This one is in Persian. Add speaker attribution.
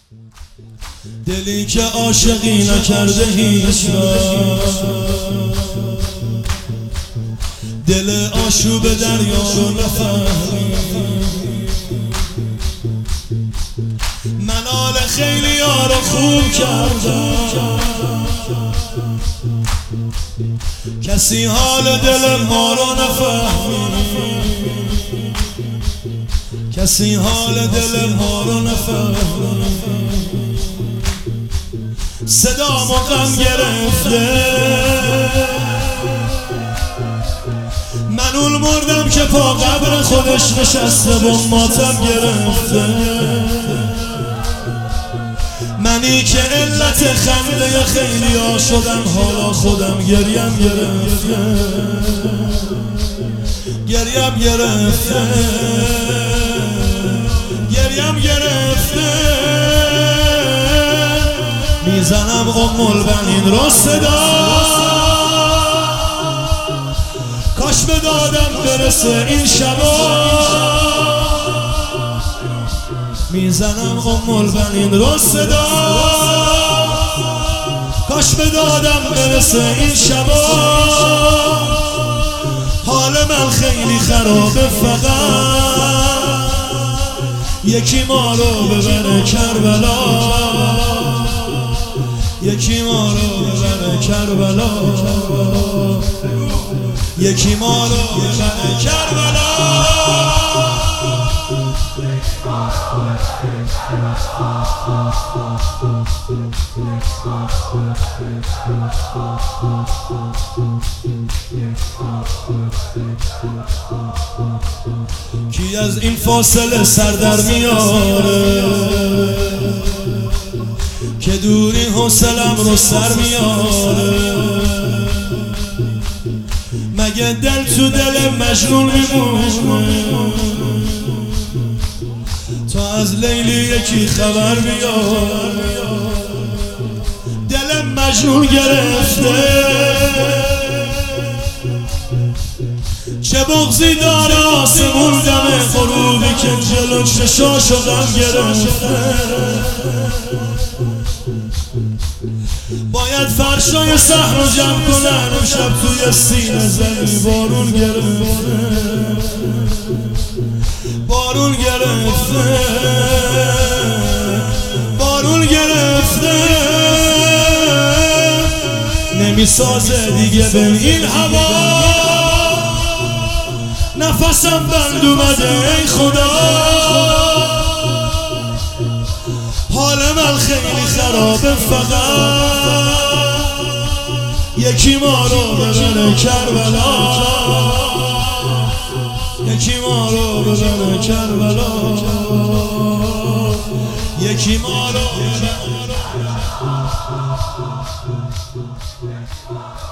Speaker 1: دلی که عاشقی نکرده هیچ دل آشوب دریا رو نفهمید. من حال خیلی ها رو خوب کردم، کسی حال دل ما رو نفهمید، کسی حال دل ما رو نفهمید. صدامو غم گرفته، من اون مردم که پا قبر خودش نشسته و ماتم گرفته. منی که علت خنده خیلی ها شدم، حالا خودم گریم گرفته، گریم گرفته، گریم گرفته. میزنم البنین رو صدا، کاش به دادم برسه این شبا. میزنم البنین رو صدا، کاش به دادم برسه این شبا. حال من خیلی خرابه، فقط یکی ما رو ببره کربلا، یکی ما رو ببره کربلا، یکی ما رو ببره کربلا. کی از این فاصله سر در میاره، که دوری حوصلم رو سر میاره. مگه دل تو دل مجنون میمونه، تا از لیلی یکی خبر بیار. دل مجنون گرفته، چه بغضی داره آسمون دم غروبی که جلو چشاشو غم گرفته. باید فرشای صحن رو جمع کنن، امشب توی سینه زمین بارون گرفته، بارون گرفته، بارون گرفته. نمیسازه دیگه به این هوا، نفسم بند اومده ای خدا. حال من خیلی خرابه، فقط یکی ما رو ببره کربلا، یکی ما رو ببره کربلا، یکی ما رو ببره.